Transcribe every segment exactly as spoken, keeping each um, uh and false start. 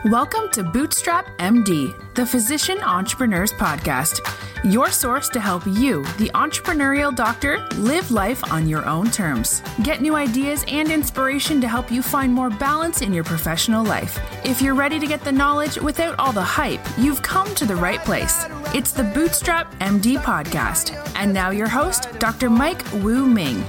Welcome to Bootstrap M D, the Physician Entrepreneurs Podcast, your source to help you, the entrepreneurial doctor, live life on your own terms. Get new ideas and inspiration to help you find more balance in your professional life. If you're ready to get the knowledge without all the hype, you've come to the right place. It's the Bootstrap M D Podcast. And now your host, Doctor Mike Wu Ming.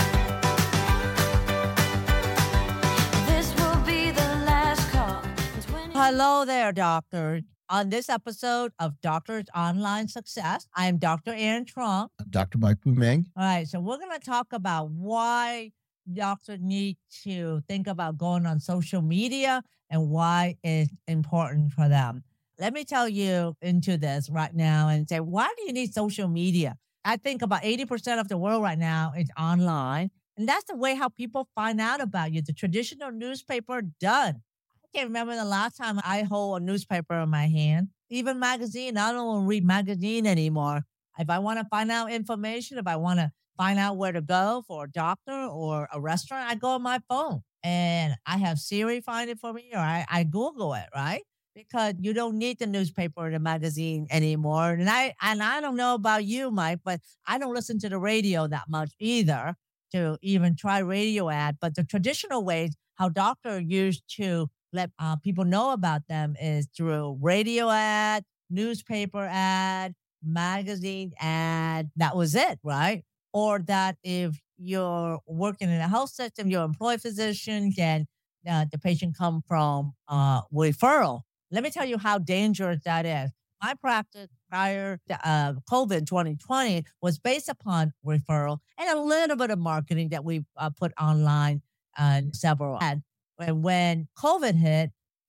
Hello there, doctor. On this episode of Doctors Online Success, I am Doctor Aaron Trong. Doctor Mike Wu Ming. All right, so we're going to talk about why doctors need to think about going on social media and why it's important for them. Let me tell you into this right now and say, why do you need social media? I think about eighty percent of the world right now is online, and that's the way how people find out about you. The traditional newspaper, done. I can't remember the last time I hold a newspaper in my hand. Even magazine, I don't want to read magazine anymore. If I want to find out information, if I want to find out where to go for a doctor or a restaurant, I go on my phone and I have Siri find it for me, or I, I Google it, right? Because you don't need the newspaper or the magazine anymore. And I and I don't know about you, Mike, but I don't listen to the radio that much either to even try radio ad. But the traditional ways how doctors used to let uh, people know about them is through radio ad, newspaper ad, magazine ad. That was it, right? Or that if you're working in a health system, you're an employed physician, then uh, the patient come from uh, referral. Let me tell you how dangerous that is. My practice prior to uh, COVID twenty twenty was based upon referral and a little bit of marketing that we uh, put online on several ads. And when COVID hit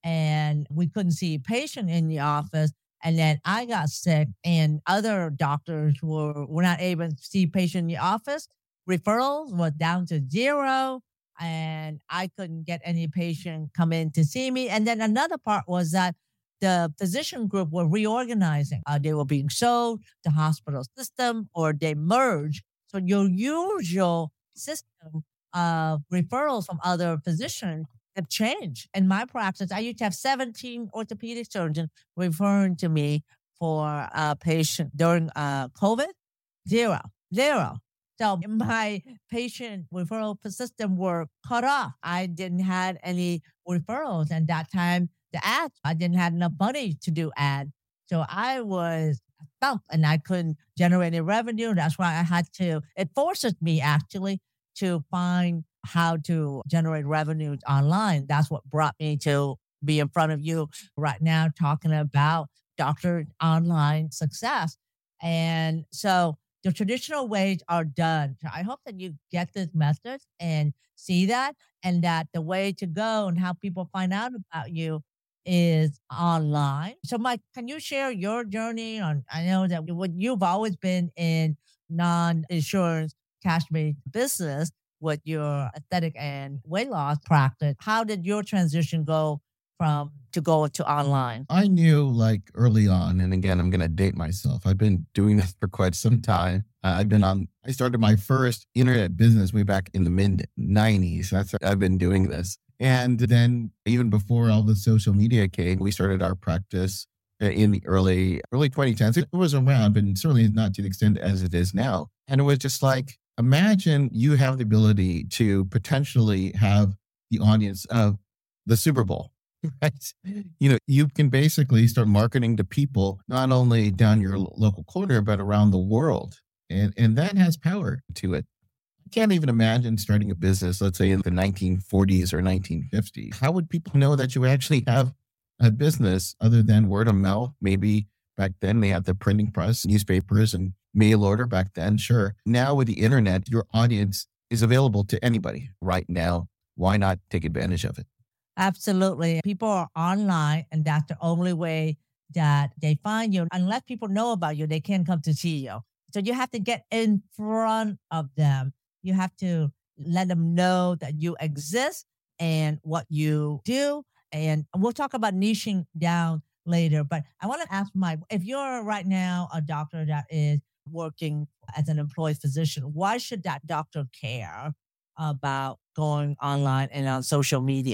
and we couldn't see a patient in the office, and then I got sick and other doctors were, were not able to see patient in the office, referrals were down to zero, and I couldn't get any patient come in to see me. And then another part was that the physician group were reorganizing. Uh, they were being sold to hospital system or they merged. So your usual system of referrals from other physicians have changed. In my practice, I used to have seventeen orthopedic surgeons referring to me for a patient during uh, COVID. Zero, zero. So my patient referral system were cut off. I didn't have any referrals. And that time, the ads, I didn't have enough money to do ads. So I was stumped and I couldn't generate any revenue. That's why I had to, it forces me actually to find how to generate revenues online. That's what brought me to be in front of you right now talking about Doctor Online Success. And so the traditional ways are done. So I hope that you get this message and see that, and that the way to go and how people find out about you is online. So Mike, can you share your journey on, I know that you've always been in non-insurance cash-based business with your aesthetic and weight loss practice. How did your transition go from to go to online? I knew like early on, and again, I'm going to date myself. I've been doing this for quite some time. Uh, I've been on, I started my first internet business way back in the mid nineties. That's I've been doing this. And then even before all the social media came, we started our practice in the early, early twenty tens. It was around, but certainly not to the extent as it is now. And it was just like, imagine you have the ability to potentially have the audience of the Super Bowl, right? You know, you can basically start marketing to people, not only down your local corner, but around the world. And, and that has power to it. I can't even imagine starting a business, let's say in the nineteen forties or nineteen fifties. How would people know that you actually have a business other than word of mouth? Maybe back then they had the printing press, newspapers, and mail order back then, sure. Now with the internet, your audience is available to anybody right now. Why not take advantage of it? Absolutely. People are online, and that's the only way that they find you. Unless people know about you, they can't come to see you. So you have to get in front of them. You have to let them know that you exist and what you do. And we'll talk about niching down later. But I want to ask Mike, if you're right now a doctor that is working as an employed physician, why should that doctor care about going online and on social media?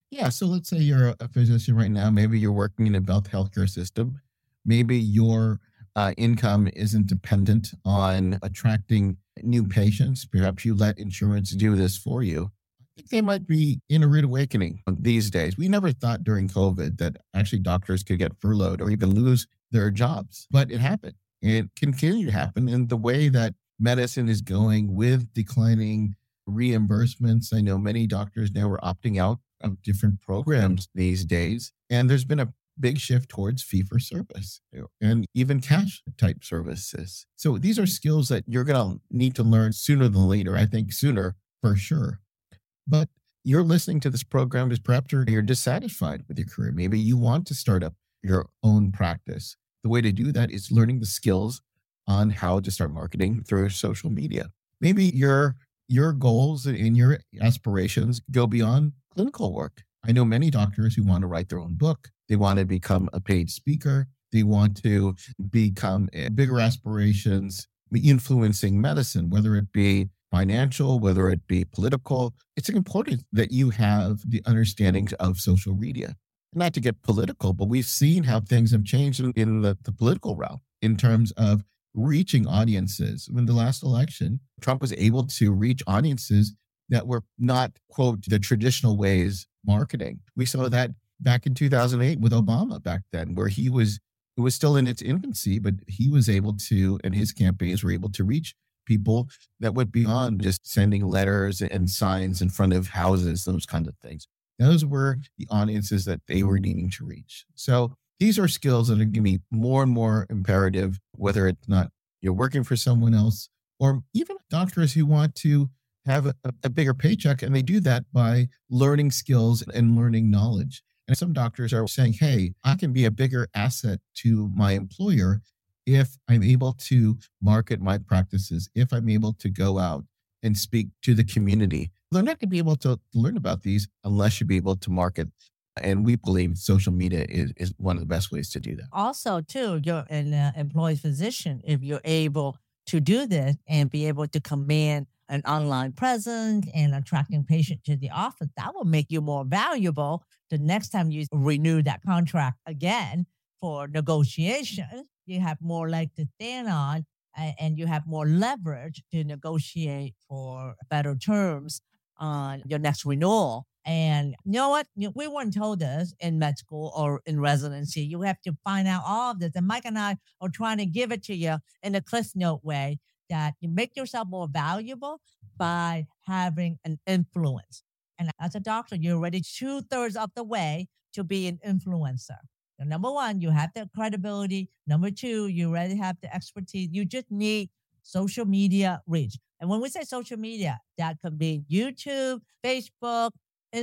Yeah. So let's say you're a a physician right now. Maybe you're working in a health healthcare system. Maybe your uh, income isn't dependent on attracting new patients. Perhaps you let insurance do this for you. I think they might be in a rude awakening these days. We never thought during COVID that actually doctors could get furloughed or even lose their jobs, but it happened. It continued to happen in the way that medicine is going with declining reimbursements. I know many doctors now are opting out of different programs these days. And there's been a big shift towards fee for service and even cash type services. So these are skills that you're going to need to learn sooner than later. I think sooner for sure. But you're listening to this program because perhaps you're, you're dissatisfied with your career. Maybe you want to start up your own practice. The way to do that is learning the skills on how to start marketing through social media. Maybe your your goals and your aspirations go beyond clinical work. I know many doctors who want to write their own book. They want to become a paid speaker. They want to become eh, bigger aspirations, influencing medicine, whether it be financial, whether it be political. It's important that you have the understanding of social media. Not to get political, but we've seen how things have changed in, in the, the political realm in terms of reaching audiences. In the last election, Trump was able to reach audiences that were not, quote, the traditional ways marketing. We saw that back in two thousand eight with Obama back then, where he was, it was still in its infancy, but he was able to, and his campaigns were able to reach people that went beyond just sending letters and signs in front of houses, those kinds of things. Those were the audiences that they were needing to reach. So these are skills that are going to be more and more imperative, whether it's not you're working for someone else or even doctors who want to have a, a bigger paycheck. And they do that by learning skills and learning knowledge. And some doctors are saying, hey, I can be a bigger asset to my employer if I'm able to market my practices, if I'm able to go out and speak to the community. They're not going to be able to learn about these unless you be able to market. And we believe social media is, is one of the best ways to do that. Also, too, you're an uh, employee physician. If you're able to do this and be able to command an online presence and attracting patients to the office, that will make you more valuable the next time you renew that contract again for negotiation. You have more leg to stand on a- and you have more leverage to negotiate for better terms on your next renewal. And you know what? You- We weren't told this in med school or in residency. You have to find out all of this. And Mike and I are trying to give it to you in a Cliff Note way that you make yourself more valuable by having an influence. And as a doctor, you're already two thirds of the way to be an influencer. So number one, you have the credibility. Number two, you already have the expertise. You just need social media reach. And when we say social media, that could be YouTube, Facebook,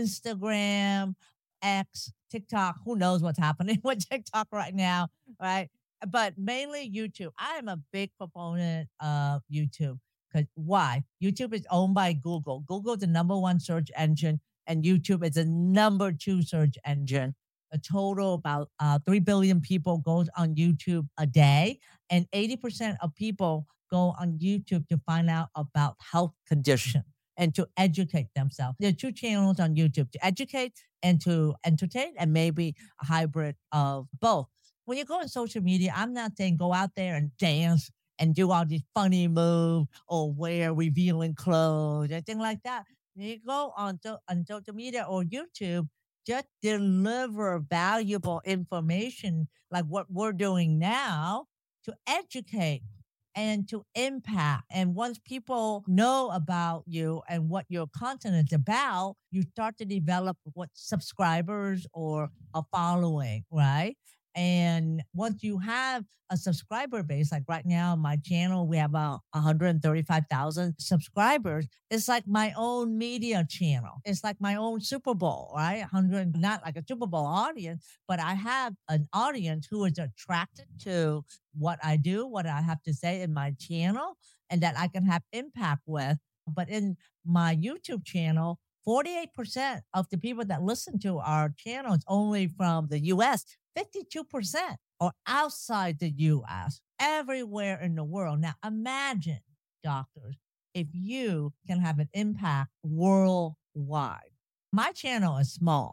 Instagram, X, TikTok. Who knows what's happening with TikTok right now, right? But mainly YouTube. I am a big proponent of YouTube. Because why? YouTube is owned by Google. Google is the number one search engine, and YouTube is the number two search engine. A total about uh, three billion people goes on YouTube a day, and eighty percent of people go on YouTube to find out about health condition and to educate themselves. There are two channels on YouTube, to educate and to entertain, and maybe a hybrid of both. When you go on social media, I'm not saying go out there and dance and do all these funny moves or wear revealing clothes, anything like that. You go on, so, on social media or YouTube, just deliver valuable information like what we're doing now to educate and to impact. And once people know about you and what your content is about, you start to develop what subscribers or a following, right? And once you have a subscriber base, like right now on my channel, we have about one hundred thirty-five thousand subscribers. It's like my own media channel. It's like my own Super Bowl, right? one hundred, not like a Super Bowl audience, but I have an audience who is attracted to what I do, what I have to say in my channel, and that I can have impact with. But in my YouTube channel, forty-eight percent of the people that listen to our channel is only from the U S, fifty-two percent are outside the U S, everywhere in the world. Now, imagine, doctors, if you can have an impact worldwide. My channel is small.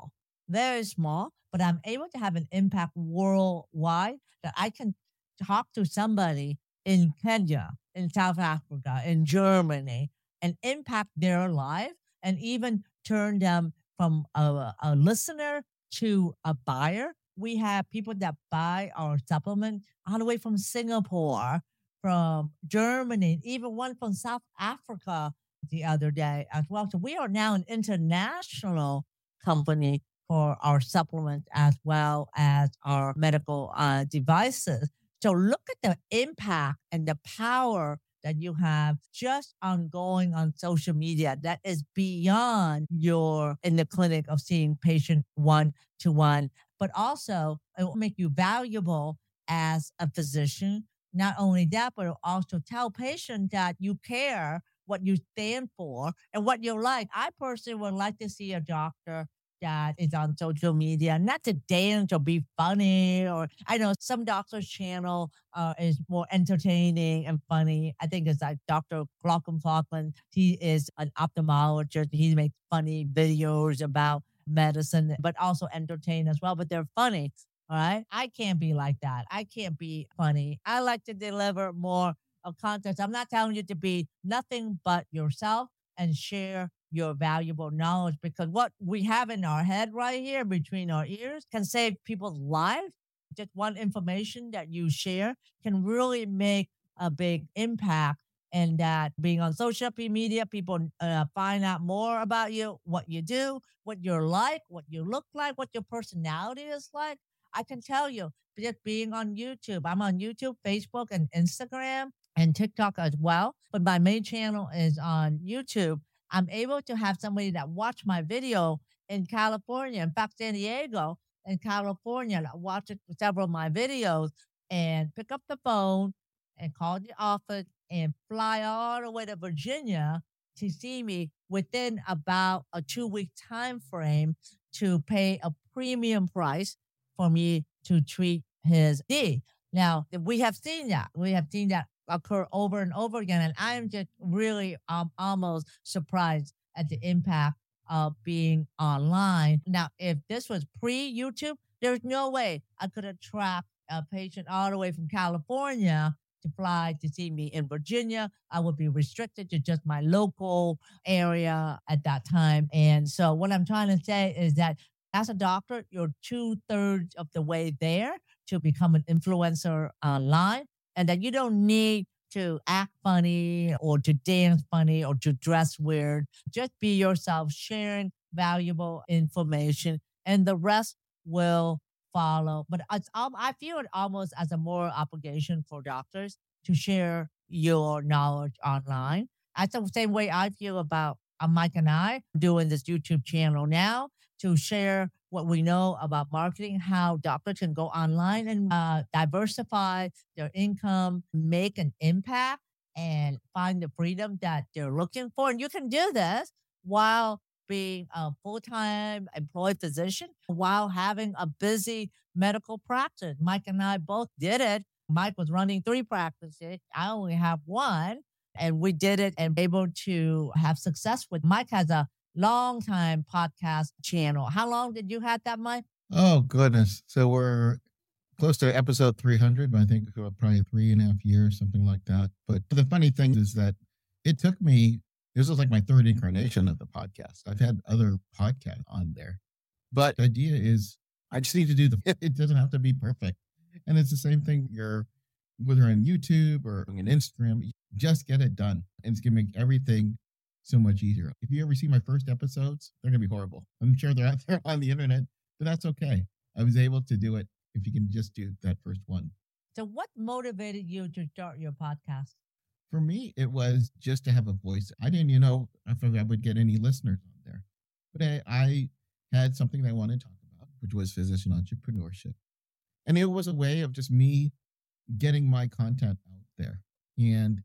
very small, but I'm able to have an impact worldwide that I can talk to somebody in Kenya, in South Africa, in Germany, and impact their life and even turn them from a, a listener to a buyer. We have people that buy our supplement all the way from Singapore, from Germany, even one from South Africa the other day as well. So we are now an international company for our supplements as well as our medical uh, devices. So look at the impact and the power that you have just on going on social media that is beyond your in the clinic of seeing patient one to one, but also it will make you valuable as a physician. Not only that, but it'll also tell patients that you care, what you stand for, and what you like. I personally would like to see a doctor that is on social media, not to dance or be funny. Or I know some doctors' channel uh, is more entertaining and funny. I think it's like Doctor Glaucom Falkland. He is an ophthalmologist. He makes funny videos about medicine, but also entertain as well. But they're funny. All right. I can't be like that. I can't be funny. I like to deliver more of content. I'm not telling you to be nothing but yourself and share your valuable knowledge, because what we have in our head right here between our ears can save people's lives. Just one information that you share can really make a big impact. And that being on social media, people uh, find out more about you, what you do, what you're like, what you look like, what your personality is like. I can tell you, just being on YouTube, I'm on YouTube, Facebook, and Instagram, and TikTok as well. But my main channel is on YouTube. I'm able to have somebody that watch my video in California, in fact, San Diego, in California, that watch several of my videos and pick up the phone and call the office and fly all the way to Virginia to see me within about a two week time frame to pay a premium price for me to treat his D. Now, we have seen that. We have seen that occur over and over again. And I'm just really um, almost surprised at the impact of being online. Now, if this was pre YouTube, there's no way I could attract a patient all the way from California to fly to see me in Virginia. I would be restricted to just my local area at that time. And so what I'm trying to say is that as a doctor, you're two thirds of the way there to become an influencer online, and that you don't need to act funny or to dance funny or to dress weird. Just be yourself, sharing valuable information, and the rest will follow. But it's, um, I feel it almost as a moral obligation for doctors to share your knowledge online. That's the same way I feel about uh, Mike and I doing this YouTube channel now, to share what we know about marketing, how doctors can go online and uh, diversify their income, make an impact, and find the freedom that they're looking for. And you can do this while being a full-time employed physician, while having a busy medical practice. Mike and I both did it. Mike was running three practices. I only have one. And we did it and able to have success with. Mike has a long time podcast channel. How long did you have that, Mike? Oh, goodness. So we're close to episode three hundred, but I think probably three and a half years, something like that. But the funny thing is that it took me, this was like my third incarnation of the podcast. I've had other podcasts on there, but the idea is I just need to do the, it doesn't have to be perfect. And it's the same thing. You're, whether on YouTube or on Instagram, just get it done. And it's going to make everything so much easier. If you ever see my first episodes, they're going to be horrible. I'm sure they're out there on the internet, but that's okay. I was able to do it if you can just do that first one. So what motivated you to start your podcast? For me, it was just to have a voice. I didn't, you know, if I would get any listeners on there, but I, I had something I wanted to talk about, which was physician entrepreneurship. And it was a way of just me getting my content out there. And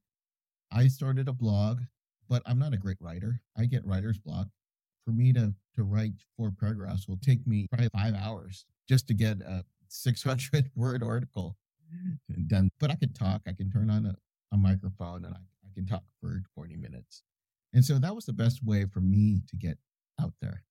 I started a blog, but I'm not a great writer. I get writer's block. For me to, to write four paragraphs will take me probably five hours just to get a six hundred word article done. But I could talk. I can turn on a, a microphone and I, I can talk for forty minutes. And so that was the best way for me to get out there.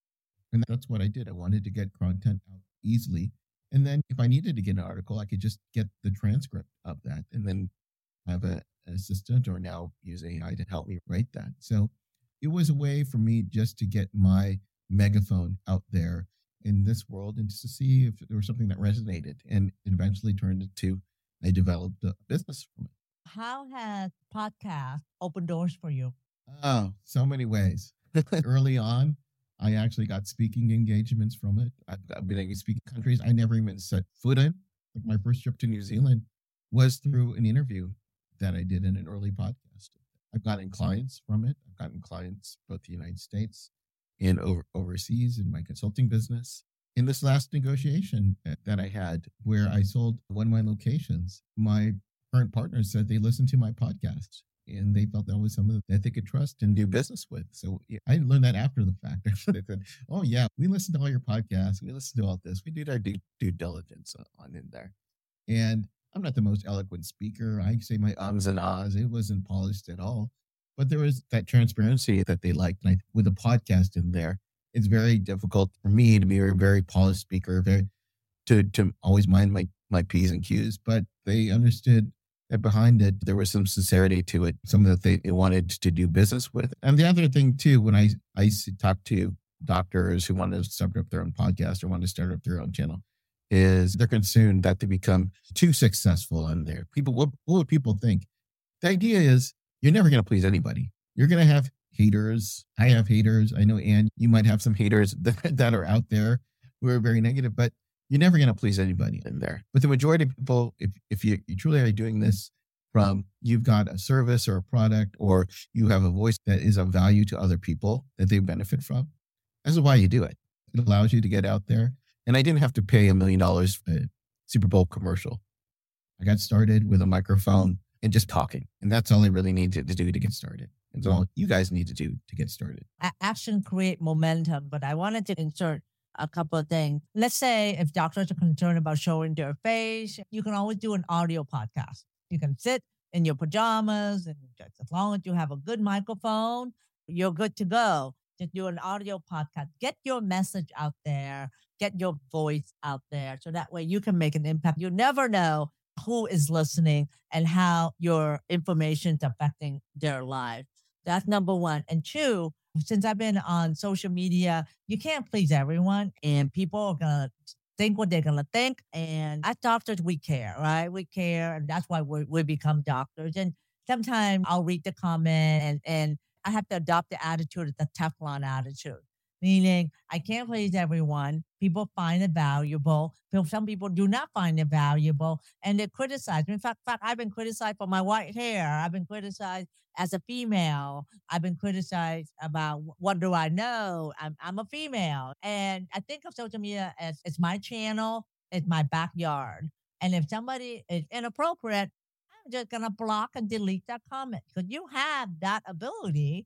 And that's what I did. I wanted to get content out easily. And then if I needed to get an article, I could just get the transcript of that and then have a, an assistant or now use A I to help me write that. So it was a way for me just to get my megaphone out there in this world and just to see if there was something that resonated. And it eventually turned into, I developed a business from it. How has podcast opened doors for you? Oh, so many ways. Early on, I actually got speaking engagements from it. I've, I've been able to speak in countries I never even set foot in. Like my first trip to New Zealand was through an interview that I did in an early podcast. I've gotten clients from it. I've gotten clients both the United States and over, overseas in my consulting business. In this last negotiation that I had where I sold one of my locations, my current partners said they listened to my podcast and they felt that was someone that they could trust and do business with. So yeah, I learned that after the fact. They said, oh yeah, we listened to all your podcasts. We listened to all this. We did our due, due diligence on in there. And I'm not the most eloquent speaker. I say my ums and ahs. It wasn't polished at all. But there was that transparency that they liked. And I, with a podcast in there, it's very difficult for me to be a very polished speaker, very to to always mind my, my P's and Q's. But they understood that behind it, there was some sincerity to it, something that they wanted to do business with. And the other thing too, when I, I used to talk to doctors who wanted to start up their own podcast or want to start up their own channel, is they're concerned that they become too successful in there. People, what, what would people think? The idea is you're never going to please anybody. You're going to have haters. I have haters. I know, Ann, you might have some haters that, that are out there who are very negative, but you're never going to please anybody in there. But the majority of people, if, if you, you truly are doing this from you've got a service or a product, or you have a voice that is of value to other people that they benefit from, this is why you do it. It allows you to get out there. And I didn't have to pay a million dollars for a Super Bowl commercial. I got started with a microphone and just talking. And that's all I really needed to do to get started. It's all you guys need to do to get started. Action create momentum, but I wanted to insert a couple of things. Let's say if doctors are concerned about showing their face, you can always do an audio podcast. You can sit in your pajamas, and just as long as you have a good microphone, you're good to go. Just do an audio podcast. Get your message out there. Get your voice out there. So that way you can make an impact. You never know who is listening and how your information is affecting their life. That's number one. And two, since I've been on social media, you can't please everyone, and people are going to think what they're going to think. And as doctors, we care, right? We care. And that's why we we become doctors. And sometimes I'll read the comment and, and I have to adopt the attitude, the Teflon attitude, meaning I can't please everyone. People find it valuable. Some people do not find it valuable, and they criticize me. In fact, fact, I've been criticized for my white hair. I've been criticized as a female. I've been criticized about what do I know? I'm, I'm a female. And I think of social media as it's my channel, it's my backyard. And if somebody is inappropriate, I'm just going to block and delete that comment, because you have that ability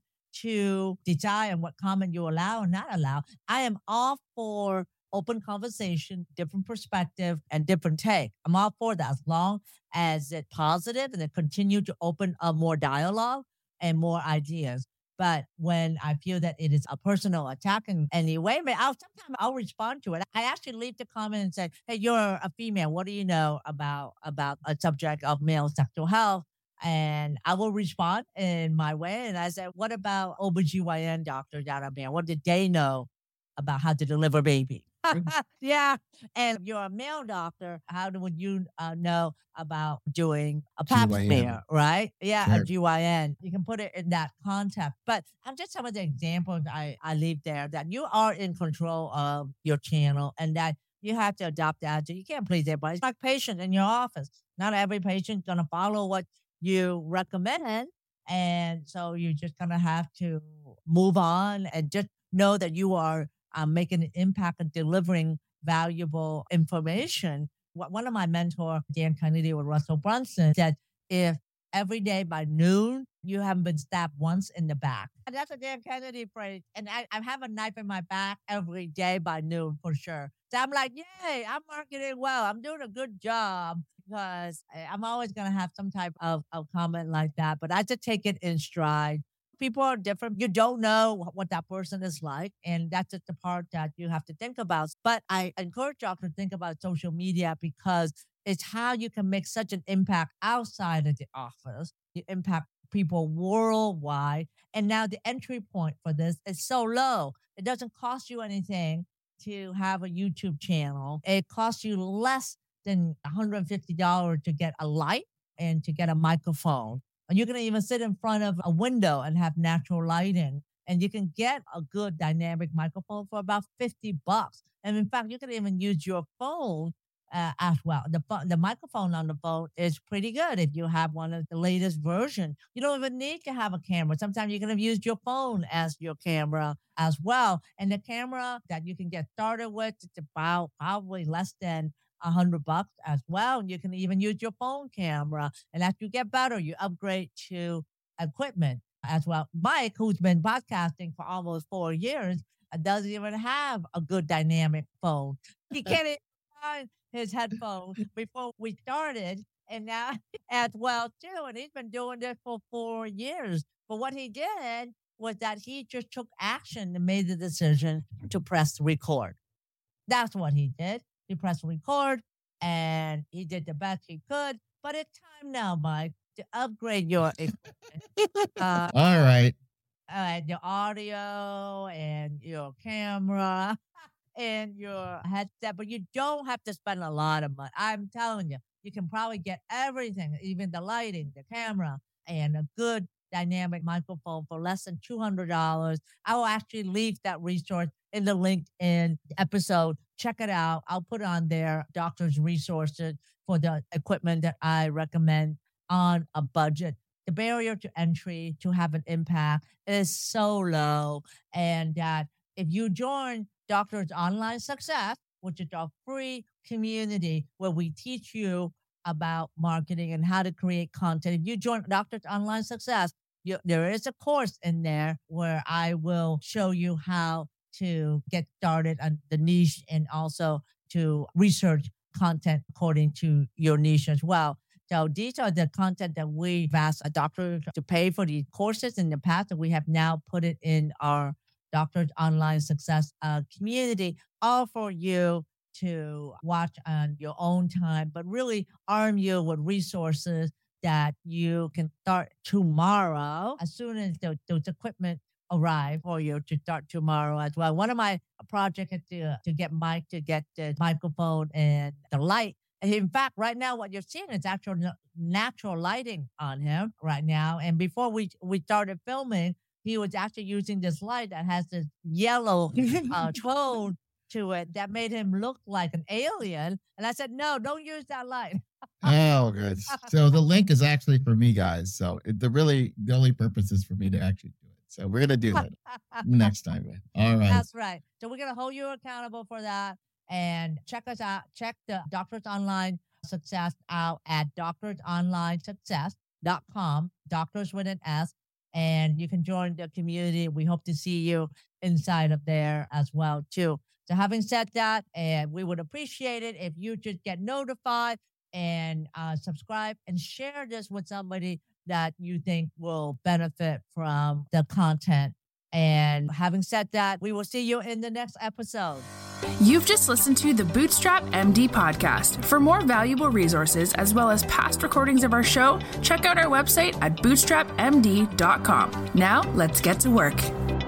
to decide on what comment you allow and not allow. I am all for open conversation, different perspective, and different take. I'm all for that as long as it's positive and it continue to open up more dialogue and more ideas. But when I feel that it is a personal attack in any way, I'll sometimes I'll respond to it. I actually leave the comment and say, "Hey, you're a female. What do you know about about a subject of male sexual health?" And I will respond in my way. And I said, what about O B G Y N doctors out of there? What did they know about how to deliver baby? Yeah. And if you're a male doctor, how do, would you uh, know about doing a pap smear, right? Yeah, sure. A G Y N. You can put it in that context. But I'm just some of the examples I, I leave there that you are in control of your channel and that you have to adopt that. You can't please everybody. It's like patient in your office. Not every patient's going to follow what you recommend. And so you're just going to have to move on and just know that you are um, making an impact and delivering valuable information. One of my mentors, Dan Kennedy with Russell Brunson, said, if every day by noon, you haven't been stabbed once in the back. And that's a Dan Kennedy phrase. And I, I have a knife in my back every day by noon for sure. So I'm like, yay, I'm marketing well. I'm doing a good job. Because I'm always going to have some type of, of comment like that. But I just take it in stride. people are different. You don't know what that person is like. And that's just the part that you have to think about. But I encourage y'all to think about social media because it's how you can make such an impact outside of the office. You impact people worldwide. And now the entry point for this is so low. It doesn't cost you anything to have a YouTube channel. It costs you less than one hundred fifty dollars to get a light and to get a microphone. And you can even sit in front of a window and have natural lighting. And you can get a good dynamic microphone for about fifty bucks. And in fact, you can even use your phone uh, as well. The, the microphone on the phone is pretty good if you have one of the latest version. You don't even need to have a camera. Sometimes you can have used your phone as your camera as well. And the camera that you can get started with, it's about probably less than a hundred bucks as well. And you can even use your phone camera. And as you get better, you upgrade to equipment as well. Mike, who's been podcasting for almost four years, doesn't even have a good dynamic phone. He can't even find his headphones before we started. And now as well too. And he's been doing this for four years. But what he did was that he just took action and made the decision to press record. That's what he did. He pressed record and he did the best he could. But it's time now, Mike, to upgrade your equipment. uh, All right. Uh, the audio and your camera and your headset, but you don't have to spend a lot of money. I'm telling you, you can probably get everything, even the lighting, the camera, and a good dynamic microphone for less than two hundred dollars. I will actually leave that resource in the link in the episode. Check it out. I'll put on there doctor's resources for the equipment that I recommend on a budget. The barrier to entry to have an impact is so low. And that if you join Doctors Online Success, which is our free community where we teach you about marketing and how to create content, if you join Doctors Online Success, you, there is a course in there where I will show you how to get started on the niche and also to research content according to your niche as well. So these are the content that we've asked a doctor to pay for these courses in the past, and we have now put it in our Doctors Online Success uh, community, all for you to watch on your own time, but really arm you with resources that you can start tomorrow as soon as the, those equipment arrive for you to start tomorrow as well. One of my projects is to, to get Mike to get the microphone and the light. And in fact, right now, what you're seeing is actual natural lighting on him right now. And before we, we started filming, he was actually using this light that has this yellow uh, tone to it that made him look like an alien. And I said, no, don't use that light. Oh, good. So the link is actually for me, guys. So it, the really, the only purpose is for me to actually do it. So we're going to do it next time. All right. That's right. So we're going to hold you accountable for that. And check us out. Check the Doctors Online Success out at doctors online success dot com, doctors with an S. And you can join the community. We hope to see you inside of there as well, too. So having said that, and we would appreciate it if you just get notified and uh, subscribe and share this with somebody that you think will benefit from the content. And having said that, we will see you in the next episode. You've just listened to the Bootstrap M D podcast. For more valuable resources, as well as past recordings of our show, check out our website at bootstrap m d dot com. Now, let's get to work.